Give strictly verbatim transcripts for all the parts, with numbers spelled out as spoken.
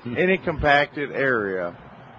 any compacted area,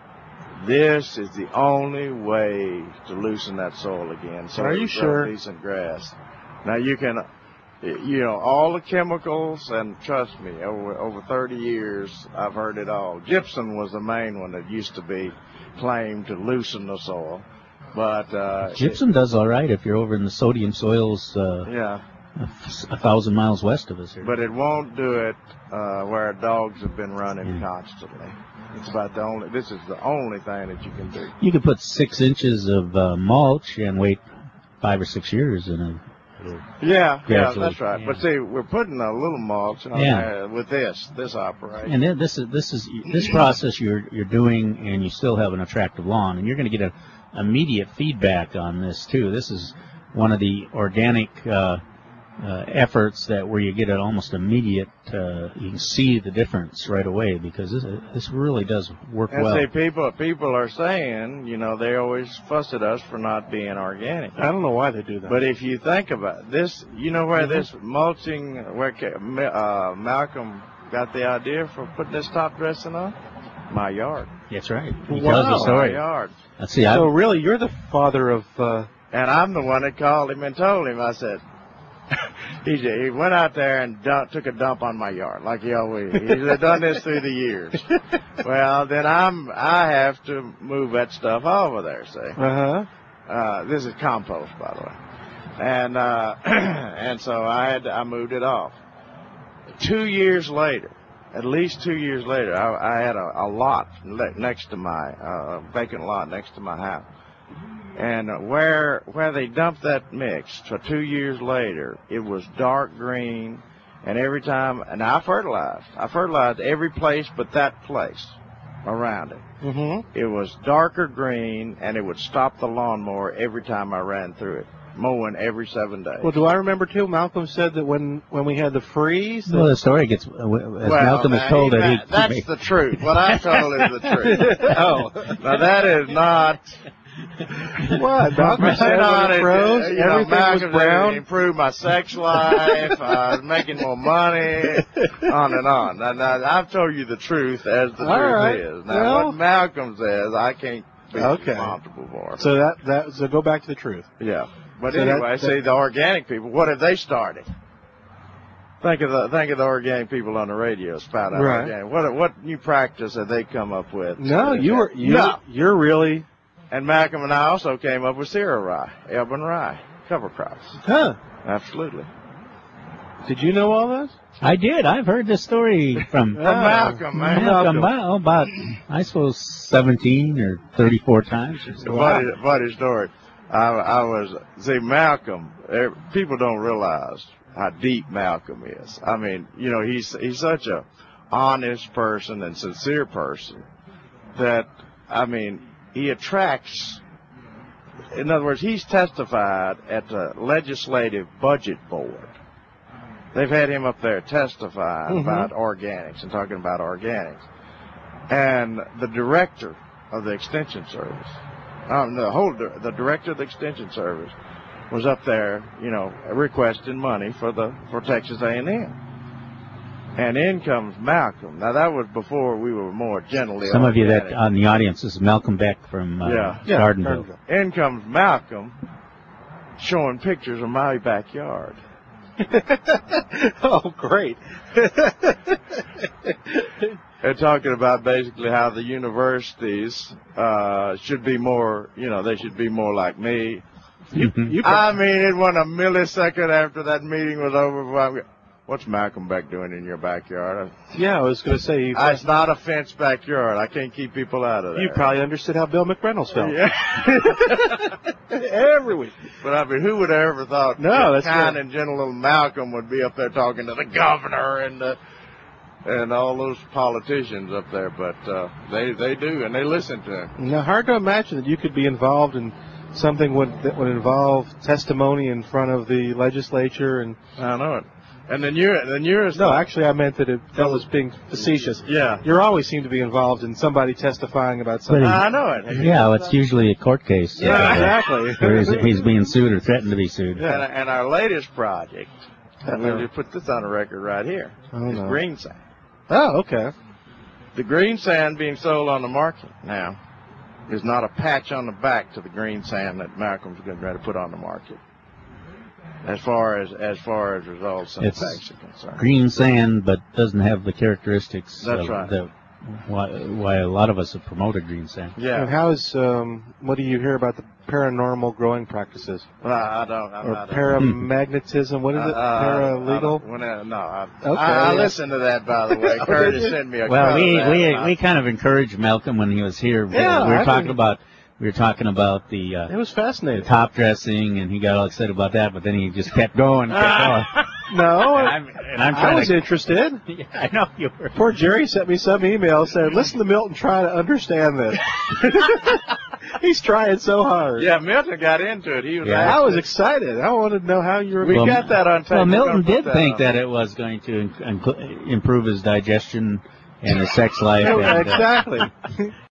this is the only way to loosen that soil again. So are you sure? Decent grass. Now you can, you know, all the chemicals, and trust me, over over thirty years, I've heard it all. Gypsum was the main one that used to be claimed to loosen the soil, but uh, gypsum it, does all right if you're over in the sodium soils. Uh, yeah. A, a thousand miles west of us here. But it won't do it uh, where dogs have been running mm. constantly. It's about the only. This is the only thing that you can do. You could put six inches of uh, mulch and wait five or six years in a. Yeah, yeah, that's right. Yeah. But see, we're putting a little mulch on yeah. there with this this operation. And then this is this is this process you're you're doing, and you still have an attractive lawn, and you're going to get a immediate feedback on this too. This is one of the organic. Uh, Uh, efforts that where you get an almost immediate, uh, you can see the difference right away because this this really does work and well. And see, people people are saying, you know, they always fuss at us for not being organic. I don't know why they do that. But if you think about it, this, you know where mm-hmm. this mulching, where uh, Malcolm got the idea for putting this top dressing on? My yard. That's right. He wow. tells the story. My yard. Let's see. So I've, really, you're the father of. Uh... And I'm the one that called him and told him. I said. He, he went out there and dump, took a dump on my yard, like he always. He's done this through the years. Well, then I'm I have to move that stuff over there. See. Uh-huh. Uh This is compost, by the way, and uh, and so I had to, I moved it off. Two years later, at least two years later, I, I had a, a lot next to my uh, vacant lot next to my house. And where where they dumped that mix for two years later, it was dark green, and every time, and I fertilized. I fertilized every place but that place around it. Mm-hmm. It was darker green, and it would stop the lawnmower every time I ran through it, mowing every seven days. Well, do I remember, too, Malcolm said that when, when we had the freeze... Well, the story gets, as well, Malcolm now, is told he, that he... That's he the truth. What I told is the truth. Oh. Now, that is not... What? Malcolm said when it froze, you know, everything Malcolm was brown? Improved my sex life, I was making more money, on and on. Now, now, I've told you the truth as the All truth right. is. Now, well, what Malcolm says, I can't be okay. responsible for. So that, that so go back to the truth. Yeah. But so anyway, that, see, the organic people, what have they started? Think of the think of the organic people on the radio spout out right. organic. What what new practice have they come up with? No, you were you no. you're really. And Malcolm and I also came up with cereal rye, Elbin rye, cover crops. Huh? Absolutely. Did you know all this? I did. I've heard this story from, from Malcolm, man. Malcolm, about, about, I suppose, seventeen or thirty-four times. Funny, funny story. I, I was, see, Malcolm, people don't realize how deep Malcolm is. I mean, you know, he's he's such a honest person and sincere person that, I mean, he attracts, in other words, he's testified at the Legislative Budget Board. They've had him up there testifying mm-hmm. about organics and talking about organics. And the director of the Extension Service, um, the whole, the director of the Extension Service was up there, you know, requesting money for the, for Texas A and M. And in comes Malcolm. Now, that was before we were more generally Some organic. of you that on the audience, this is Malcolm Beck from uh, yeah. Gardenville. Yeah, in comes Malcolm showing pictures of my backyard. Oh, great. They're talking about basically how the universities uh, should be more, you know, they should be more like me. You, you I mean, it wasn't a millisecond after that meeting was over. What's Malcolm Beck doing in your backyard? Yeah, I was going to say. You, uh, it's not a fenced backyard. I can't keep people out of there. You probably understood how Bill McReynolds felt. Yeah. Every week. But I mean, who would have ever thought no, that that's kind good. and gentle little Malcolm would be up there talking to the governor and the, and all those politicians up there? But uh, they they do, and they listen to him. Now, hard to imagine that you could be involved in something would, that would involve testimony in front of the legislature. And I know it. And the new, the newest. No, actually, I meant that it, that was being facetious. Yeah. You always seem to be involved in somebody testifying about something. I know it. Yeah, well, it's usually a court case. Yeah, uh, exactly. Where he's, he's being sued or threatened to be sued. Yeah. And, and our latest project, I'm going to put this on a record right here, oh, is no. green sand. Oh, okay. The green sand being sold on the market now is not a patch on the back to the green sand that Malcolm's going to try to put on the market. As far as as far as results and It's effects are concerned. green sand, but doesn't have the characteristics That's of right. the, why, why a lot of us have promoted green sand. And Yeah. how is um, what do you hear about the paranormal growing practices Well, I don't. I'm or not. paramagnetism? What is it? Uh, uh, I Paralegal? don't- when I- no, I, Okay, I, I yeah. listened to that, by the way. Oh, Curtis did you? sent me a Well, cut we of that, we and I- we kind of encouraged Malcolm when he was here. Yeah, we were I talking think- about we were talking about the uh, It was fascinating. top dressing, and he got all excited about that, but then he just kept going, kept going. No, And I'm, and I'm I trying was to. interested. Yeah, I know you were. Poor Jerry sent me some email saying, "Listen to Milton try to understand this." He's trying so hard. Yeah, Milton got into it. He was. Yeah. I actually- was excited. I wanted to know how you were. We Well, got that on tape. Well, We're Milton gonna put did think on. that it was going to inc- improve his digestion and his sex life. Yeah, and, uh, exactly.